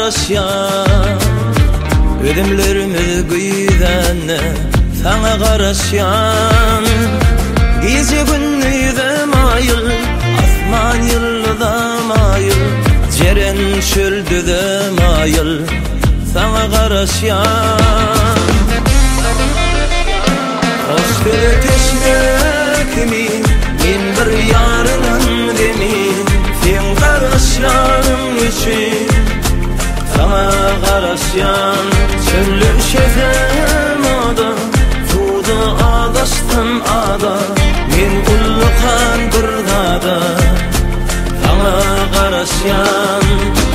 karasyan ödümlerimi güydenne sana karasyan gece gündüde mayıl asman yılda mayıl ceren çöldü de mayıl sana karasyan Aşkı teşnek mi min bir yarının demin sen karasyanım için sana karasyan çöllü şefem ada suda adastan ada min ullukan burdada sana karasyan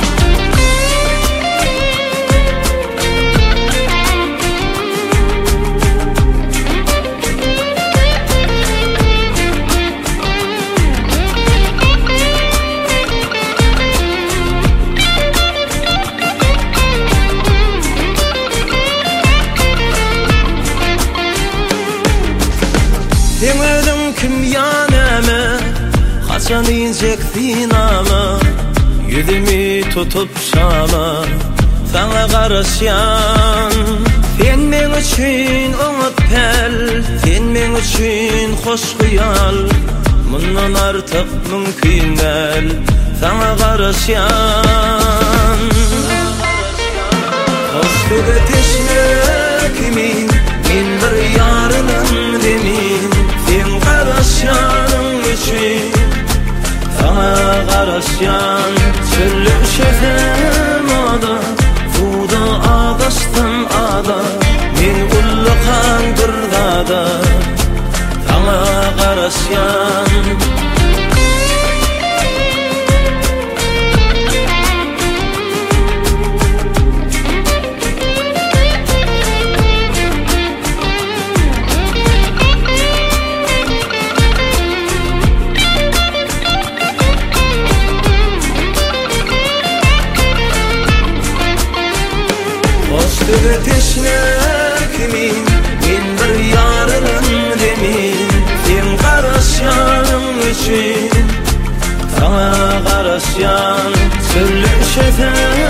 Demedim kim yaneme Haçan diyecektin ama Yüzümü tutup şama Sana karasyan Sen men üçün umut pel Sen men üçün hoş kıyal Bundan artık mümkün değil Sana karasyan Aşkı teşnek mi min bir yarının demin sen karasyanım için sana karasyan çöllü şefem ada suda adastan ada min ullukan burdada sana karasyan Aşkı teşnek mi min bir yarının demin sen karasyanım için sana karasyan çöllü şefem